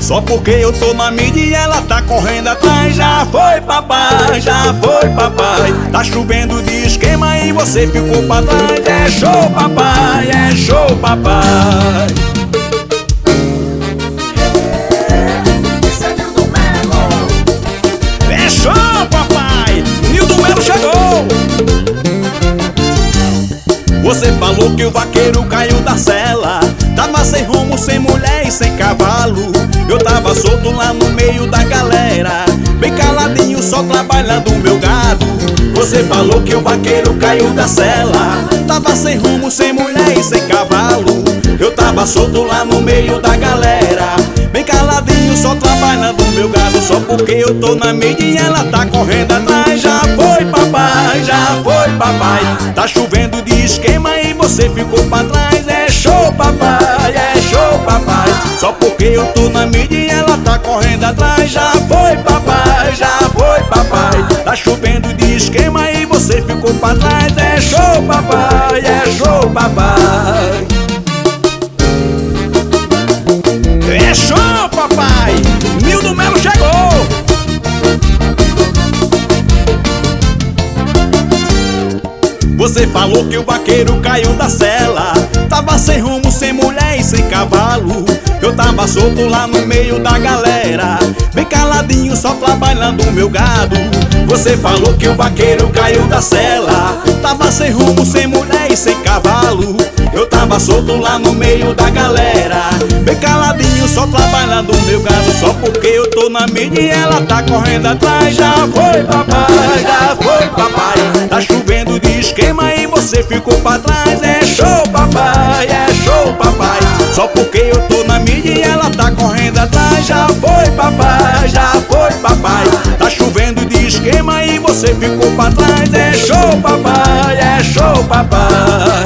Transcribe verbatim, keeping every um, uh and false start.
Só porque eu tô na mídia e ela tá correndo atrás. Já foi papai, já foi papai. Tá chovendo de esquema e você ficou pra trás. É show papai, é show papai. É show papai, Nildo Melo chegou. Você falou que o vaqueiro caiu da sela. Tava sem rumo, sem mulher e sem cavalo. Eu tava solto lá no meio da galera, bem caladinho, só trabalhando o meu gado. Você falou que o vaqueiro caiu da sela. Tava sem rumo, sem mulher e sem cavalo. Eu tava solto lá no meio da galera, bem caladinho, só trabalhando o meu gado. Só porque eu tô na mídia e ela tá correndo atrás. Já foi papai, já foi papai. Tá chovendo de esquema e você ficou pra trás. É show papai, é show papai. Só porque eu tô na mídia e ela tá correndo atrás. Já foi papai, já foi papai. Tá chovendo de esquema e você ficou pra trás. É show papai, é show papai. É show papai, Nildo Melo chegou. Você falou que o vaqueiro caiu da sela. Tava sem rumo, sem mulher e sem cavalo. Eu tava solto lá no meio da galera, bem caladinho, só trabalhando o meu gado. Você falou que o vaqueiro caiu da sela. Tava sem rumo, sem mulher e sem cavalo. Eu tava solto lá no meio da galera, bem caladinho, só trabalhando o meu gado. Só porque eu tô na mídia e ela tá correndo atrás. Já foi papai, já foi papai. Tá chovendo de esquema e você ficou pra trás. É show papai, é show papai. Só porque eu tô na mídia e ela tá correndo atrás. Já foi papai, já foi papai. Tá chovendo de esquema e você ficou pra trás. É show papai, é show papai.